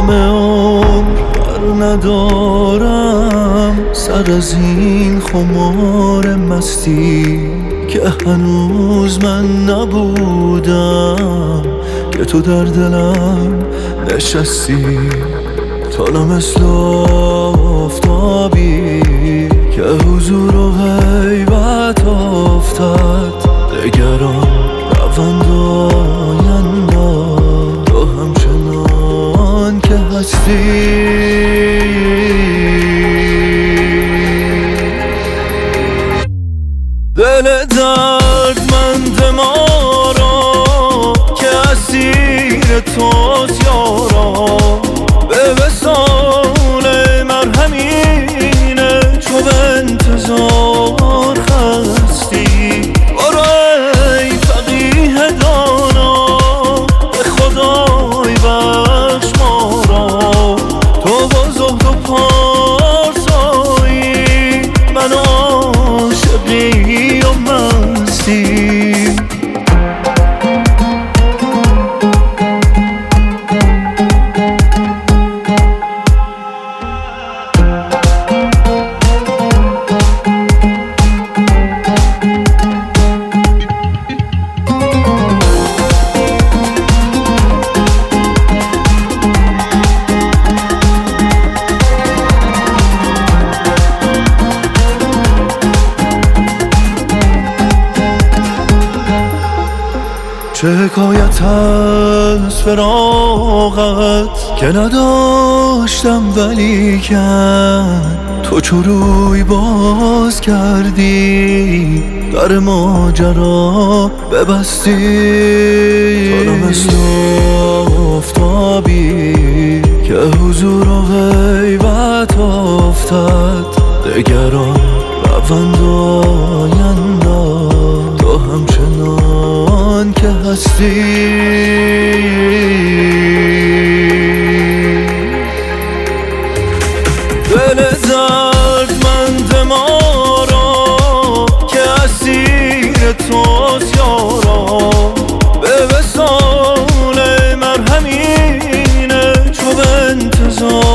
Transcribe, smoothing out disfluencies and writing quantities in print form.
همه عمر بر ندارم سر از این خمار مستی که هنوز من نبودم که تو در دلم نشستی. تا مثل آفتابی که حضور و غیبت افتد دگران روند آینده تو همچنان که هستی. دل دردمند ما را که اسیر توست یارا به وصال مرهمینه چو به انتظار خستی. برو ای فقیه دانا به خدای بخش ما را تو با زهد و پارسایی من عاشقی و مستی. چه حکایت از فراقت که نداشتم ولیکن تو چو روی باز کردی در ماجرا ببستی. تو مثل آفتابی که حضور و غیبت افتد دگران روند آینده تو همچنان که هستی. دل دردمند ما را که اسیر توست یارا به وصال مرهمینه چو به انتظار